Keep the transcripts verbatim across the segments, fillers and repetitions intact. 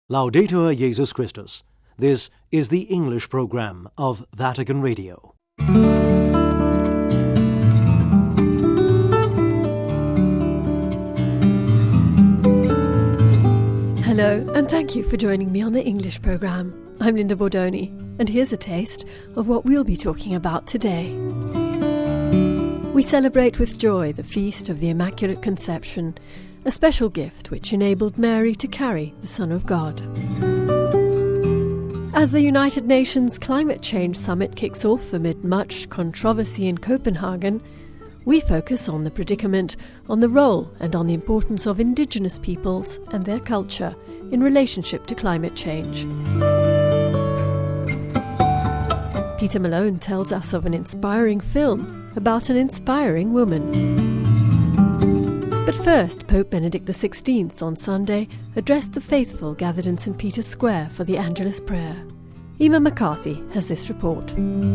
Laudetur Jesus Christus. This is the English program of Vatican Radio. Hello, and thank you for joining me on the English program. I'm Linda Bordoni, and here's a taste of what we'll be talking about today. We celebrate with joy the feast of the Immaculate Conception, a special gift which enabled Mary to carry the Son of God. As the United Nations Climate Change Summit kicks off amid much controversy in Copenhagen, we focus on the predicament, on the role and on the importance of indigenous peoples and their culture in relationship to climate change. Peter Malone tells us of an inspiring film about an inspiring woman. But first, Pope Benedict the sixteenth on Sunday addressed the faithful gathered in Saint Peter's Square for the Angelus prayer. Emma McCarthy has this report.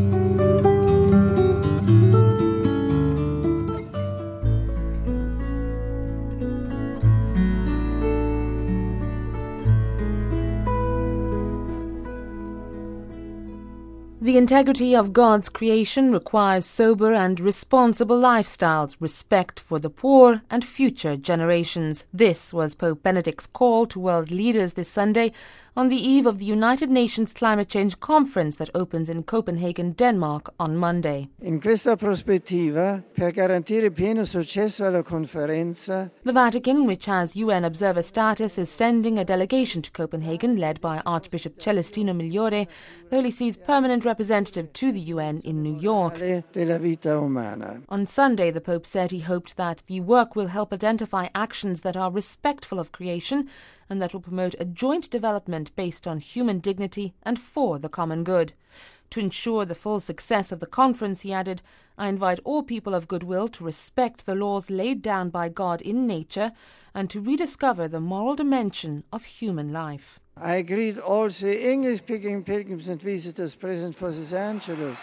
The integrity of God's creation requires sober and responsible lifestyles, respect for the poor and future generations. This was Pope Benedict's call to world leaders this Sunday on the eve of the United Nations Climate Change Conference that opens in Copenhagen, Denmark on Monday. In questa prospettiva, per garantire pieno successo alla conferenza, the Vatican, which has U N observer status, is sending a delegation to Copenhagen led by Archbishop Celestino Migliore, the Holy See's permanent representative to the U N in New York. della vita umana. On Sunday, the Pope said he hoped that the work will help identify actions that are respectful of creation and that will promote a joint development based on human dignity and for the common good. To ensure the full success of the conference, he added, I invite all people of goodwill to respect the laws laid down by God in nature and to rediscover the moral dimension of human life. I greet all the English-speaking pilgrims and visitors present for this Angelus.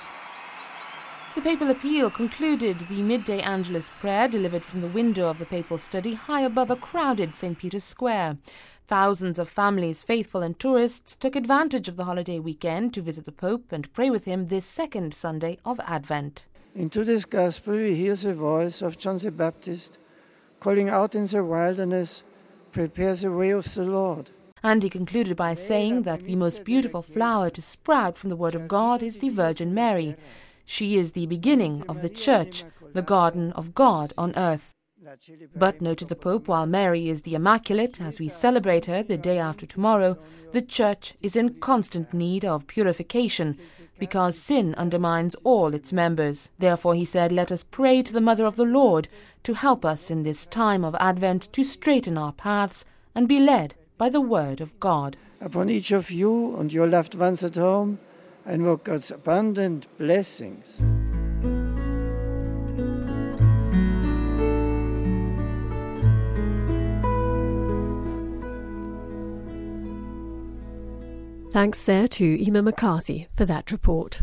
The papal appeal concluded the midday Angelus prayer delivered from the window of the papal study high above a crowded Saint Peter's Square. Thousands of families, faithful and tourists, took advantage of the holiday weekend to visit the Pope and pray with him this second Sunday of Advent. In today's Gospel we hear the voice of John the Baptist calling out in the wilderness, prepare the way of the Lord. And he concluded by saying that the most beautiful flower to sprout from the Word of God is the Virgin Mary. She is the beginning of the Church, the garden of God on earth. But, noted the Pope, while Mary is the Immaculate, as we celebrate her the day after tomorrow, the Church is in constant need of purification, because sin undermines all its members. Therefore, he said, let us pray to the Mother of the Lord to help us in this time of Advent to straighten our paths and be led by the Word of God. Upon each of you and your loved ones at home, I invoke God's abundant blessings. Thanks there to Emma McCarthy for that report.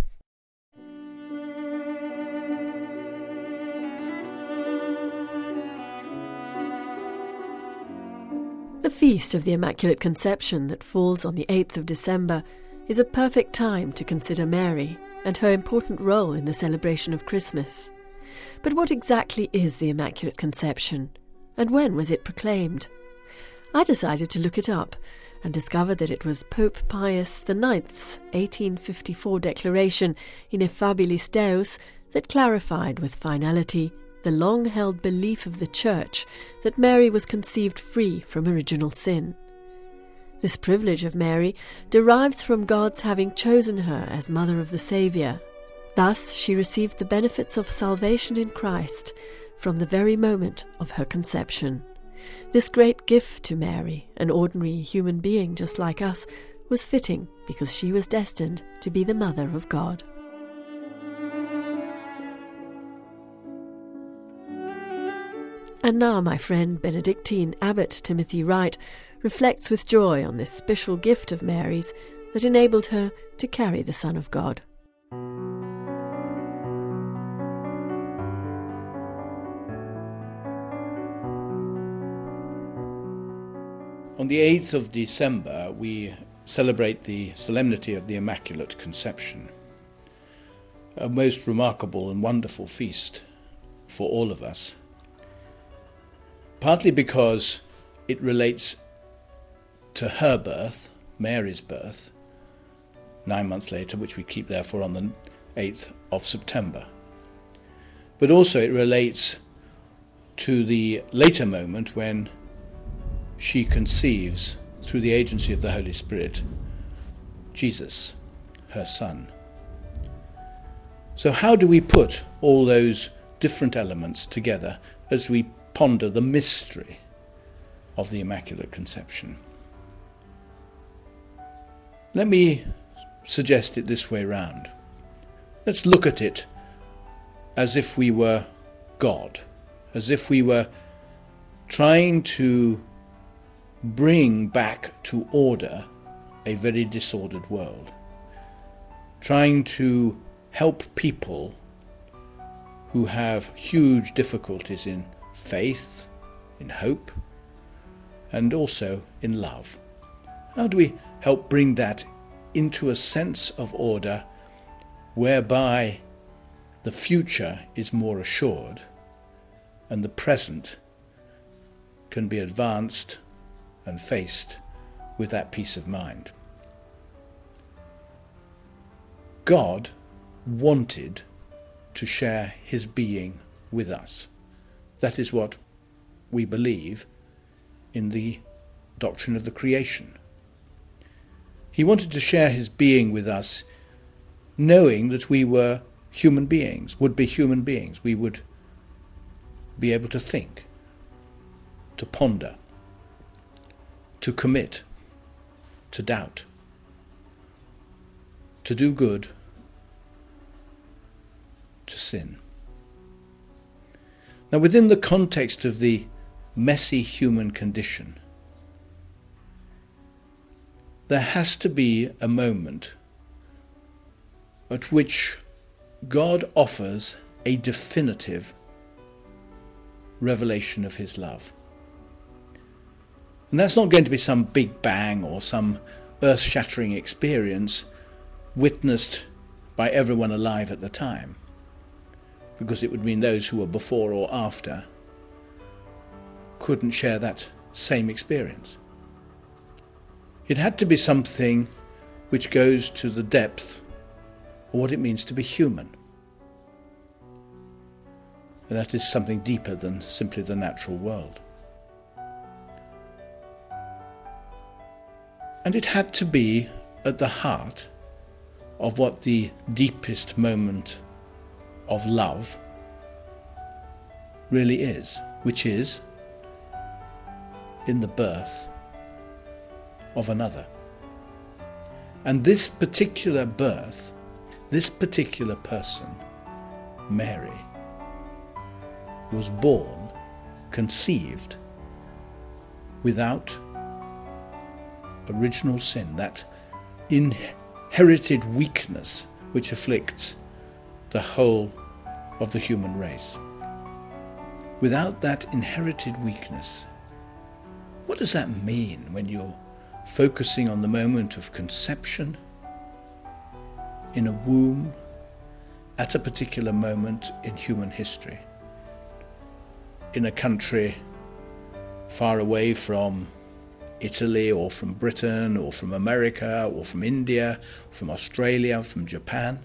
The Feast of the Immaculate Conception that falls on the eighth of December is a perfect time to consider Mary and her important role in the celebration of Christmas. But what exactly is the Immaculate Conception, and when was it proclaimed? I decided to look it up and discovered that it was Pope Pius the ninth's eighteen fifty-four declaration Ineffabilis Deus that clarified with finality the long-held belief of the Church that Mary was conceived free from original sin. This privilege of Mary derives from God's having chosen her as Mother of the Saviour. Thus she received the benefits of salvation in Christ from the very moment of her conception. This great gift to Mary, an ordinary human being just like us, was fitting because she was destined to be the Mother of God. And now my friend Benedictine Abbot Timothy Wright reflects with joy on this special gift of Mary's that enabled her to carry the Son of God. On the eighth of December, we celebrate the solemnity of the Immaculate Conception, a most remarkable and wonderful feast for all of us, partly because it relates to her birth, Mary's birth, nine months later, which we keep therefore on the eighth of September. But also it relates to the later moment when she conceives, through the agency of the Holy Spirit, Jesus, her Son. So how do we put all those different elements together as we ponder the mystery of the Immaculate Conception? Let me suggest it this way round. Let's look at it as if we were God, as if we were trying to bring back to order a very disordered world, trying to help people who have huge difficulties in faith, in hope, and also in love. How do we help bring that into a sense of order whereby the future is more assured and the present can be advanced and faced with that peace of mind? God wanted to share his being with us. That is what we believe in the doctrine of the creation. He wanted to share his being with us, knowing that we were human beings, would be human beings. We would be able to think, to ponder, to commit, to doubt, to do good, to sin. Now, within the context of the messy human condition, there has to be a moment at which God offers a definitive revelation of his love. And that's not going to be some big bang or some earth-shattering experience witnessed by everyone alive at the time, because it would mean those who were before or after couldn't share that same experience. It had to be something which goes to the depth of what it means to be human. And that is something deeper than simply the natural world. And it had to be at the heart of what the deepest moment of love really is, which is in the birth of another. And this particular birth, this particular person, Mary, was born, conceived, without original sin, that inherited weakness which afflicts the whole of the human race. Without that inherited weakness, what does that mean when you're focusing on the moment of conception in a womb at a particular moment in human history, in a country far away from Italy or from Britain or from America or from India, from Australia, from Japan?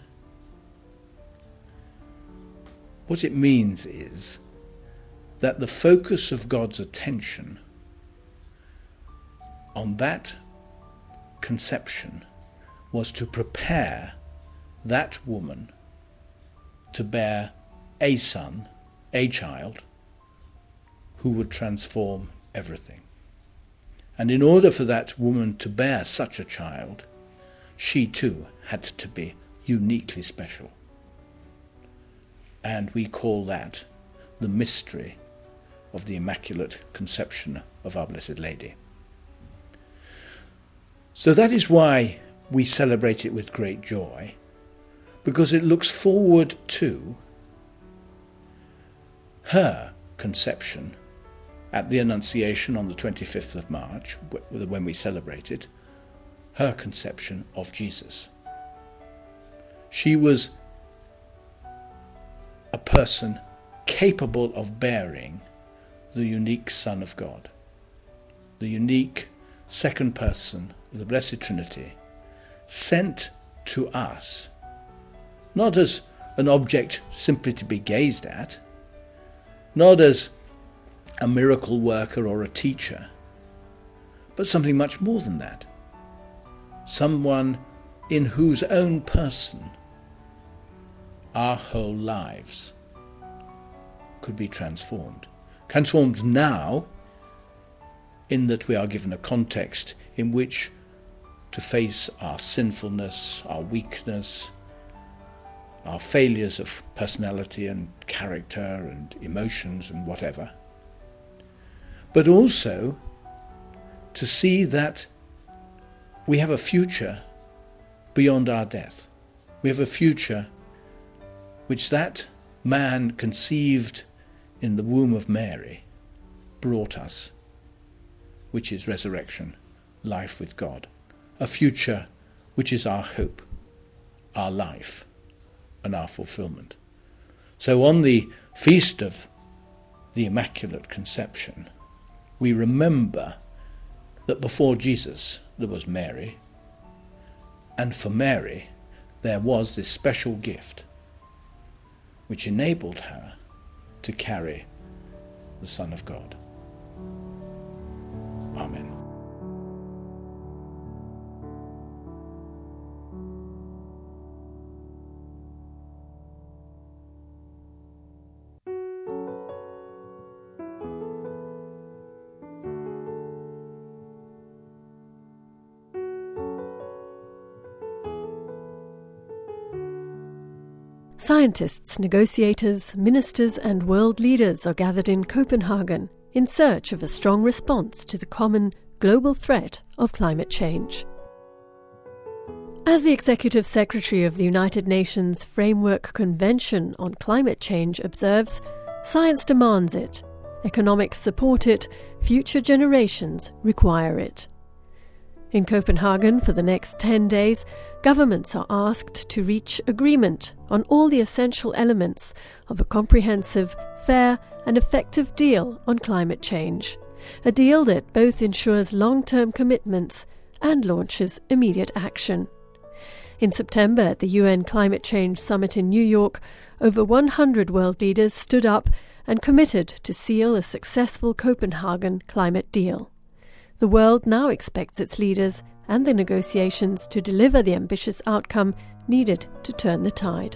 What it means is that the focus of God's attention on that conception was to prepare that woman to bear a son, a child, who would transform everything. And in order for that woman to bear such a child, she too had to be uniquely special. And we call that the mystery of the Immaculate Conception of Our Blessed Lady. So that is why we celebrate it with great joy, because it looks forward to her conception at the Annunciation on the twenty-fifth of March, when we celebrate it, her conception of Jesus. She was a person capable of bearing the unique Son of God, the unique second person of the Blessed Trinity, sent to us, not as an object simply to be gazed at, not as a miracle worker or a teacher, but something much more than that. Someone in whose own person our whole lives could be transformed. Transformed now, in that we are given a context in which to face our sinfulness, our weakness, our failures of personality and character and emotions and whatever. But also to see that we have a future beyond our death. We have a future which that man conceived in the womb of Mary brought us, which is resurrection, life with God. A future which is our hope, our life, and our fulfillment. So on the feast of the Immaculate Conception, we remember that before Jesus there was Mary, and for Mary there was this special gift which enabled her to carry the Son of God. Amen. Scientists, negotiators, ministers and world leaders are gathered in Copenhagen in search of a strong response to the common global threat of climate change. As the Executive Secretary of the United Nations Framework Convention on Climate Change observes, science demands it, economics support it, future generations require it. In Copenhagen for the next ten days, governments are asked to reach agreement on all the essential elements of a comprehensive, fair and effective deal on climate change, a deal that both ensures long-term commitments and launches immediate action. In September at the U N Climate Change Summit in New York, over one hundred world leaders stood up and committed to seal a successful Copenhagen climate deal. The world now expects its leaders and the negotiations to deliver the ambitious outcome needed to turn the tide.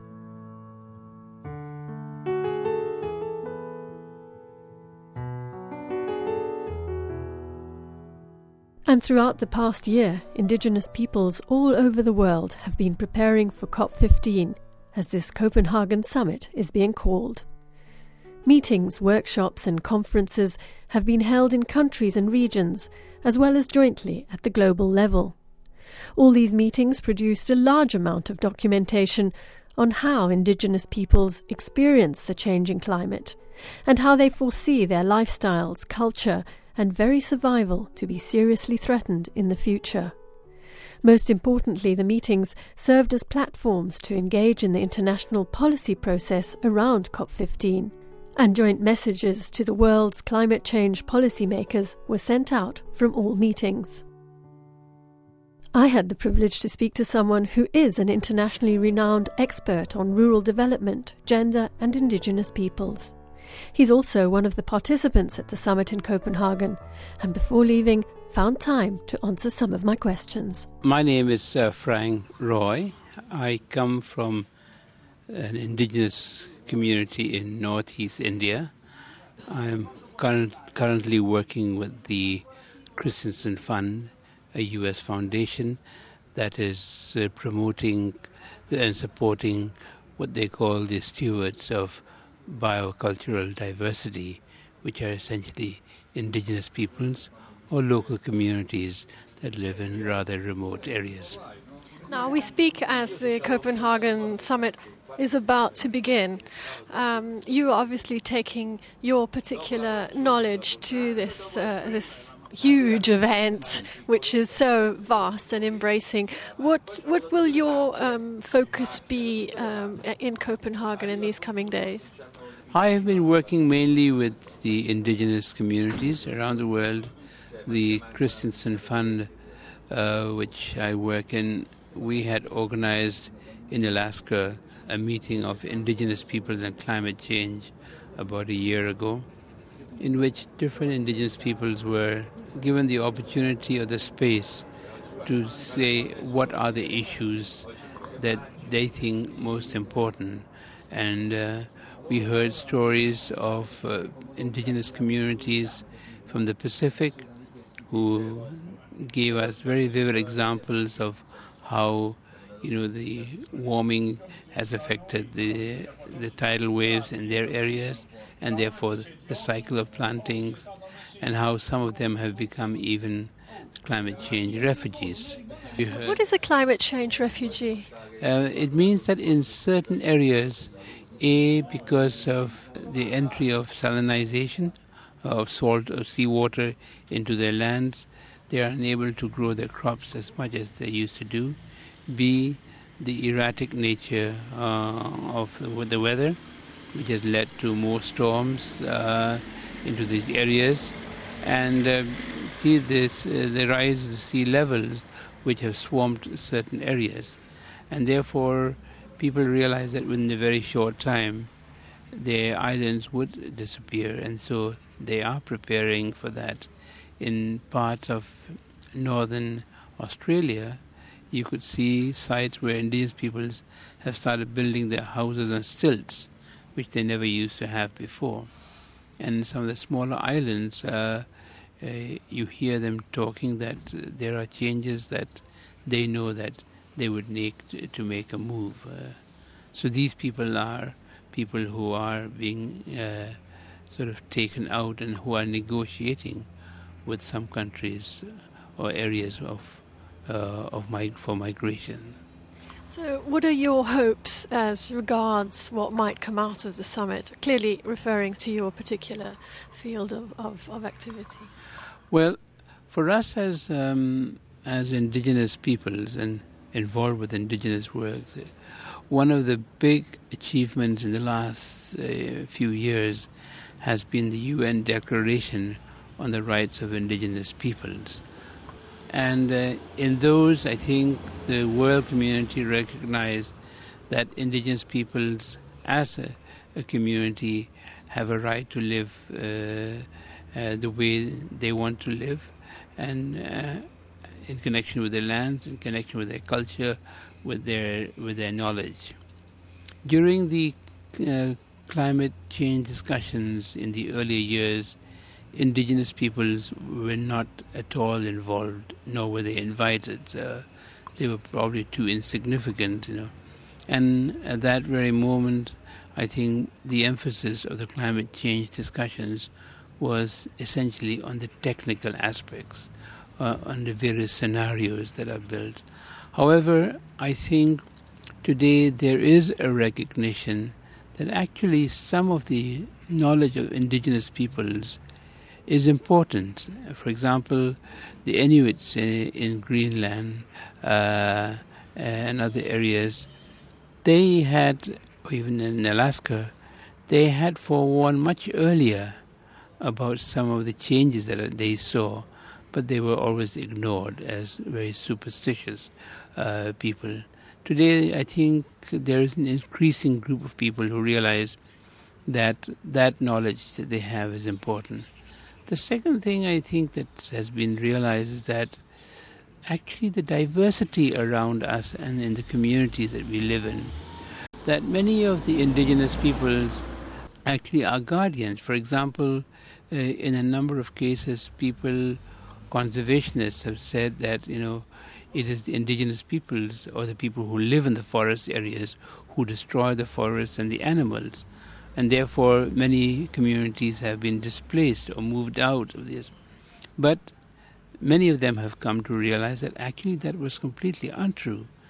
And throughout the past year, Indigenous peoples all over the world have been preparing for COP fifteen, as this Copenhagen summit is being called. Meetings, workshops and conferences have been held in countries and regions, as well as jointly at the global level. All these meetings produced a large amount of documentation on how Indigenous peoples experience the changing climate, and how they foresee their lifestyles, culture and very survival to be seriously threatened in the future. Most importantly, the meetings served as platforms to engage in the international policy process around COP fifteen, and joint messages to the world's climate change policymakers were sent out from all meetings. I had the privilege to speak to someone who is an internationally renowned expert on rural development, gender and Indigenous peoples. He's also one of the participants at the summit in Copenhagen, and before leaving, found time to answer some of my questions. My name is uh, Frank Roy. I come from an Indigenous community in northeast India. I'm current, currently working with the Christensen Fund, a U S foundation that is uh, promoting and supporting what they call the stewards of biocultural diversity, which are essentially Indigenous peoples or local communities that live in rather remote areas. Now we speak as the Copenhagen summit is about to begin. Um, you are obviously taking your particular knowledge to this uh, this huge event, which is so vast and embracing. What what will your um, focus be um, in Copenhagen in these coming days? I have been working mainly with the indigenous communities around the world. The Christensen Fund, uh, which I work in, we had organized in Alaska a meeting of indigenous peoples and climate change about a year ago, in which different indigenous peoples were given the opportunity or the space to say what are the issues that they think most important. And uh, we heard stories of uh, indigenous communities from the Pacific who gave us very vivid examples of how, you know, the warming has affected the the tidal waves in their areas, and therefore the cycle of plantings, and how some of them have become even climate change refugees. What is a climate change refugee? Uh, it means that in certain areas, A, because of the entry of salinization, of salt or seawater into their lands, they are unable to grow their crops as much as they used to do. B, the erratic nature uh, of the weather, which has led to more storms uh, into these areas. And uh, see this, uh, the rise of the sea levels, which have swamped certain areas. And therefore, people realize that within a very short time, their islands would disappear. And so they are preparing for that. In parts of northern Australia, you could see sites where indigenous peoples have started building their houses on stilts, which they never used to have before. And some of the smaller islands, uh, uh, you hear them talking that uh, there are changes that they know that they would need to, to make a move. Uh, so these people are people who are being uh, sort of taken out and who are negotiating with some countries or areas of uh, of mig- for migration. So what are your hopes as regards what might come out of the summit, clearly referring to your particular field of, of, of activity? Well, for us as um, as indigenous peoples and involved with indigenous works, one of the big achievements in the last uh, few years has been the U N Declaration on the Rights of Indigenous Peoples. And uh, in those, I think the world community recognized that indigenous peoples as a, a community have a right to live uh, uh, the way they want to live, and uh, in connection with their lands, in connection with their culture, with their with their knowledge. During the uh, climate change discussions in the earlier years, indigenous peoples were not at all involved, nor were they invited. Uh, they were probably too insignificant, you know. And at that very moment, I think the emphasis of the climate change discussions was essentially on the technical aspects, uh, on the various scenarios that are built. However, I think today there is a recognition that actually some of the knowledge of indigenous peoples is important. For example, the Inuits in Greenland uh, and other areas, they had, or even in Alaska, they had forewarned much earlier about some of the changes that they saw, but they were always ignored as very superstitious uh, people. Today, I think there is an increasing group of people who realize that that knowledge that they have is important. The second thing I think that has been realized is that actually the diversity around us and in the communities that we live in, that many of the indigenous peoples actually are guardians. For example, uh, in a number of cases, people, conservationists have said that, you know, it is the indigenous peoples or the people who live in the forest areas who destroy the forests and the animals. And therefore, many communities have been displaced or moved out of this. But many of them have come to realize that actually that was completely untrue.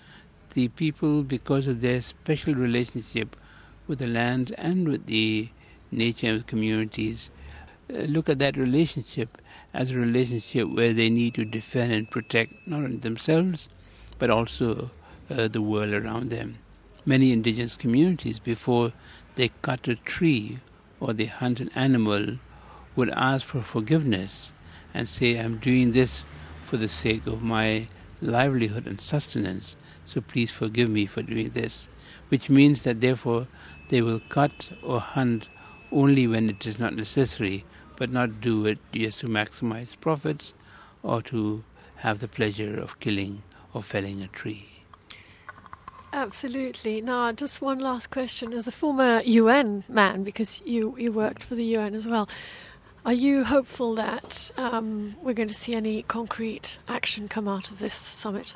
the people, because of their special relationship with the land and with the nature of the communities, uh, look at that relationship as a relationship where they need to defend and protect not only themselves but also uh, the world around them. Many indigenous communities, before they cut a tree or they hunt an animal, would ask for forgiveness and say, I'm doing this for the sake of my livelihood and sustenance, so please forgive me for doing this. Which means that therefore they will cut or hunt only when it is not necessary, but not do it just to maximize profits or to have the pleasure of killing or felling a tree. Absolutely. Now, just one last question. As a former U N man, because you, you worked for the U N as well, are you hopeful that um, we're going to see any concrete action come out of this summit?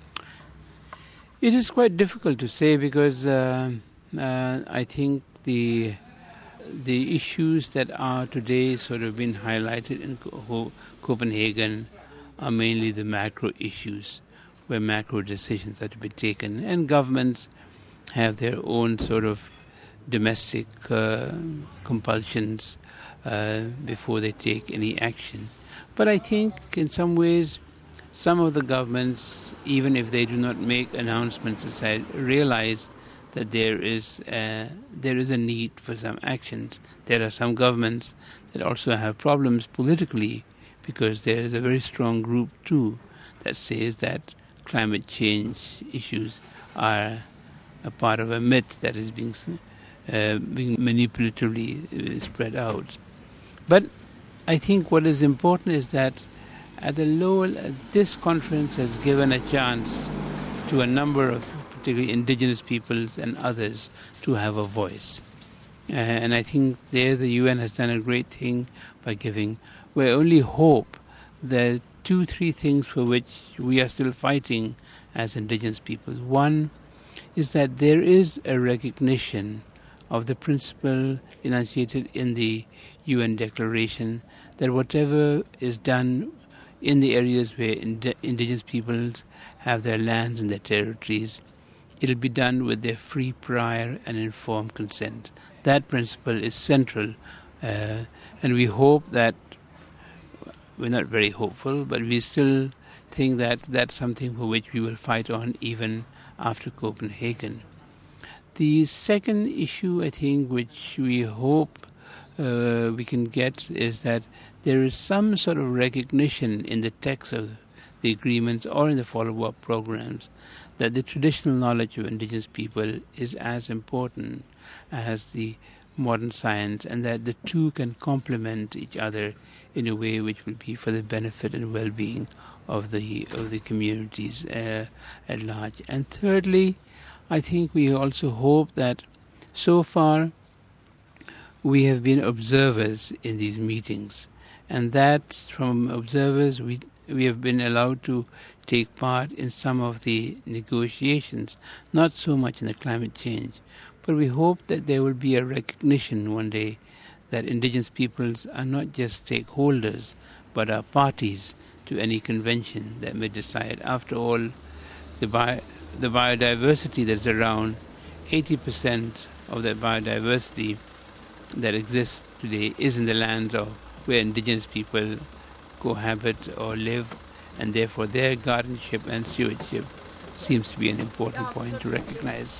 It is quite difficult to say because uh, uh, I think the the issues that are today sort of been highlighted in Co- Copenhagen are mainly the macro issues, where macro decisions are to be taken, and governments have their own sort of domestic uh, compulsions uh, before they take any action. But I think in some ways some of the governments, even if they do not make announcements aside, realize that there is a, there is a need for some actions. There are some governments that also have problems politically because there is a very strong group too that says that climate change issues are a part of a myth that is being uh, being manipulatively spread out. But I think what is important is that at the lower, this conference has given a chance to a number of particularly indigenous peoples and others to have a voice. Uh, and I think there the U N has done a great thing by giving. We only hope that two, three things for which we are still fighting as indigenous peoples. One is that there is a recognition of the principle enunciated in the U N Declaration that whatever is done in the areas where ind- indigenous peoples have their lands and their territories, it'll be done with their free, prior and informed consent. That principle is central, uh, and we hope that, we're not very hopeful, but we still think that that's something for which we will fight on even after Copenhagen. The second issue, I think, which we hope uh, we can get is that there is some sort of recognition in the text of the agreements or in the follow-up programs that the traditional knowledge of indigenous people is as important as the modern science, and that the two can complement each other in a way which will be for the benefit and well-being of the of the communities uh, at large. And thirdly, I think we also hope that so far we have been observers in these meetings, and that from observers we we have been allowed to take part in some of the negotiations, not so much in the climate change, but we hope that there will be a recognition one day that indigenous peoples are not just stakeholders, but are parties to any convention that may decide. After all, the bio, the biodiversity that's around, eighty percent of that biodiversity that exists today is in the lands of where indigenous people cohabit or live, and therefore their guardianship and stewardship seems to be an important point to recognize.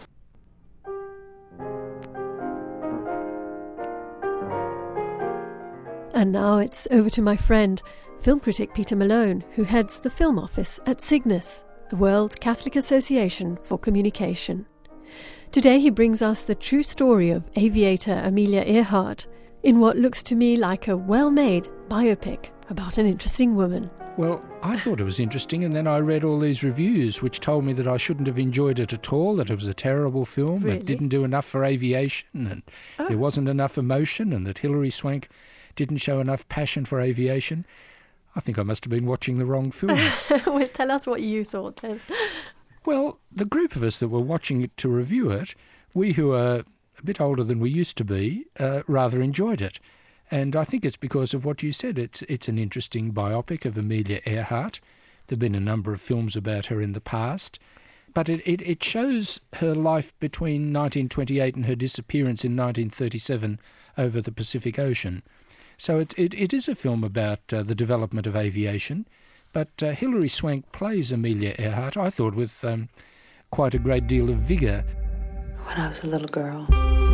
And now it's over to my friend, film critic Peter Malone, who heads the film office at Cygnus, the World Catholic Association for Communication. Today he brings us the true story of aviator Amelia Earhart in what looks to me like a well-made biopic about an interesting woman. Well, I thought it was interesting, and then I read all these reviews which told me that I shouldn't have enjoyed it at all, that it was a terrible film, Really? that didn't do enough for aviation, and Oh. there wasn't enough emotion, and that Hilary Swank didn't show enough passion for aviation. I think I must have been watching the wrong film. Well, tell us what you thought then. Well, the group of us that were watching it to review it, we who are a bit older than we used to be, uh, rather enjoyed it. And I think it's because of what you said. It's it's an interesting biopic of Amelia Earhart. There have been a number of films about her in the past. but it, it, it shows her life between nineteen twenty-eight and her disappearance in nineteen thirty-seven over the Pacific Ocean. So it, it, it is a film about uh, the development of aviation, but uh, Hilary Swank plays Amelia Earhart, I thought, with um, quite a great deal of vigour. When I was a little girl,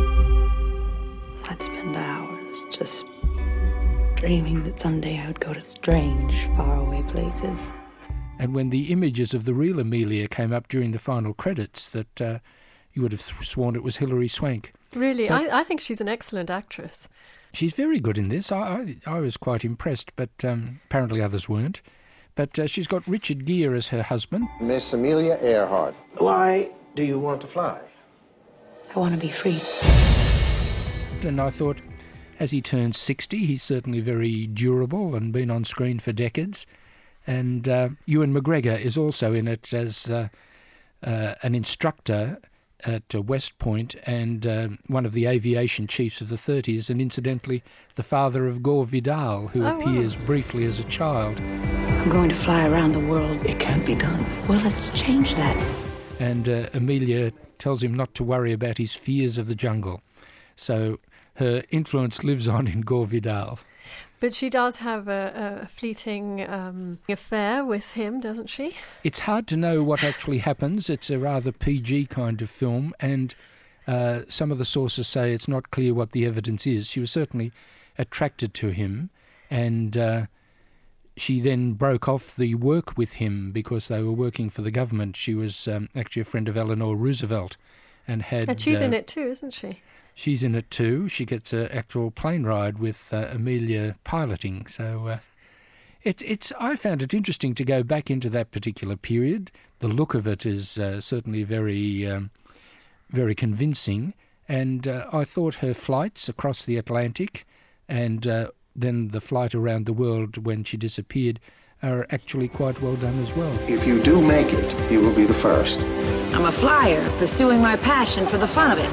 I'd spend hours just dreaming that someday I would go to strange, faraway places. And when the images of the real Amelia came up during the final credits, that uh, you would have sworn it was Hilary Swank. Really, But I, I think she's an excellent actress. she's very good in this. I, I, I was quite impressed, but um, apparently others weren't. But uh, she's got Richard Gere as her husband. Miss Amelia Earhart. Why do you want to fly? I want to be free. And I thought, as he turns sixty, he's certainly very durable and been on screen for decades. And uh, Ewan McGregor is also in it as uh, uh, an instructor at uh, West Point and uh, one of the aviation chiefs of the thirties, and incidentally the father of Gore Vidal, who Oh, wow. appears briefly as a child. I'm going to fly around the world. It can't be done. Well, let's change that. And uh, Amelia tells him not to worry about his fears of the jungle. So her influence lives on in Gore Vidal. But she does have a, a fleeting um, affair with him, doesn't she? It's hard to know what actually happens. It's a rather P G kind of film, and uh, some of the sources say it's not clear what the evidence is. She was certainly attracted to him, and uh, she then broke off the work with him because they were working for the government. She was um, actually a friend of Eleanor Roosevelt, and had. And she's uh, in it too, isn't she? She's in it too. She gets an actual plane ride with uh, Amelia piloting. So uh, it's it's. I found it interesting to go back into that particular period. The look of it is uh, certainly very, um, very convincing. And uh, I thought her flights across the Atlantic, and uh, then the flight around the world when she disappeared, are actually quite well done as well. If you do make it, you will be the first. I'm a flyer, pursuing my passion for the fun of it.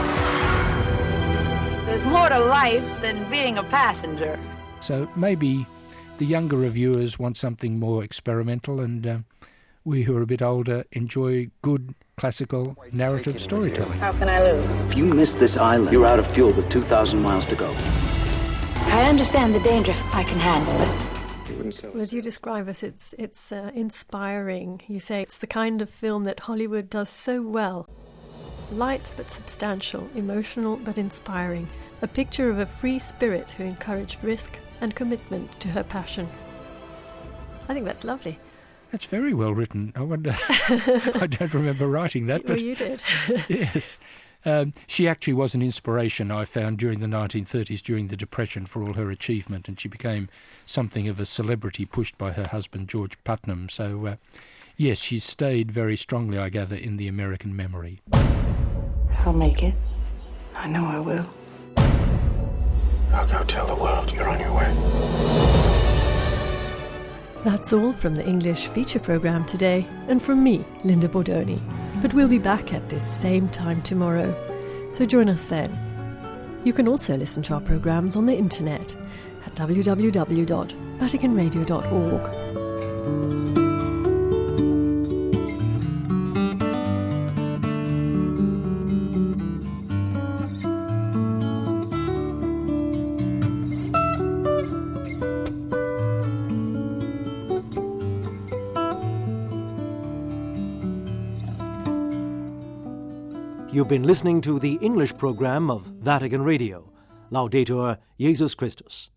There's more to life than being a passenger. So maybe the younger reviewers want something more experimental, and uh, we who are a bit older enjoy good classical narrative storytelling. How can I lose? If you miss this island, you're out of fuel with two thousand miles to go. I understand the danger. I can handle it. Well, as you describe us, it's it's uh, inspiring. You say it's the kind of film that Hollywood does so well. Light but substantial, emotional but inspiring. A picture of a free spirit who encouraged risk and commitment to her passion. I think that's lovely. That's very well written. I wonder. I don't remember writing that, Well, but you did. yes. Um, she actually was an inspiration, I found, during the nineteen thirties, during the Depression, for all her achievement, and she became something of a celebrity pushed by her husband, George Putnam. So, uh, yes, she stayed very strongly, I gather, in the American memory. I'll make it. I know I will. I'll go tell the world you're on your way. That's all from the English feature programme today, and from me, Linda Bordoni. But we'll be back at this same time tomorrow, so join us then. You can also listen to our programmes on the internet at w w w dot vatican radio dot org. You've been listening to the English program of Vatican Radio. Laudetur Jesus Christus.